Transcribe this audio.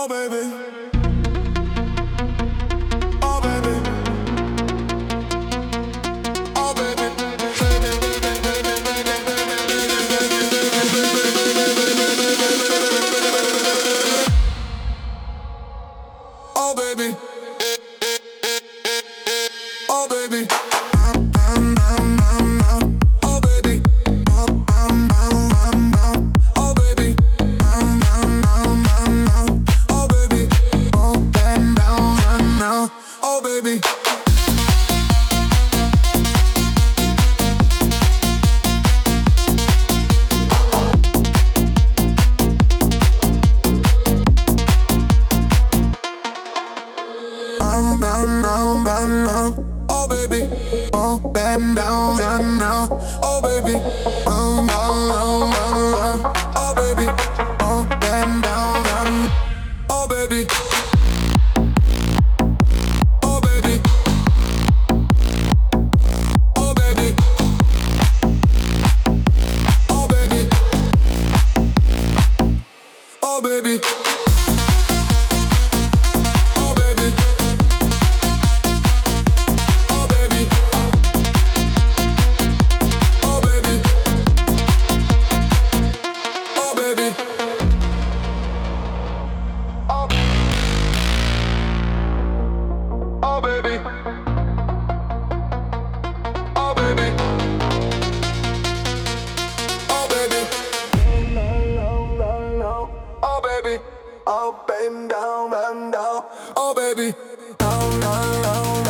baby, oh baby, oh baby, oh baby, oh baby. Oh baby, oh baby, oh bend down now. Oh baby, oh baby, oh bend down. Oh baby, oh baby, oh baby, oh baby, oh baby. Oh baby, oh baby, oh baby, oh baby, oh bend down, oh baby, down.